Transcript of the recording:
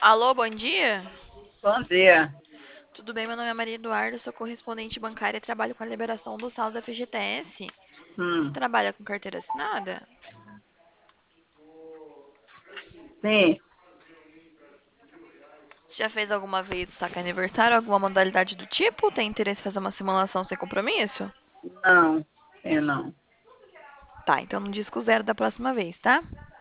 Alô, bom dia? Bom dia. Tudo bem? Meu nome é Maria Eduarda, sou correspondente bancária e trabalho com a liberação do saldo da FGTS. Você Hum, trabalha com carteira assinada? sim, Já fez alguma vez saque aniversário, alguma modalidade do tipo? Tem interesse em fazer uma simulação sem compromisso? não, eu não. Tá, então no disco zero da próxima vez, tá?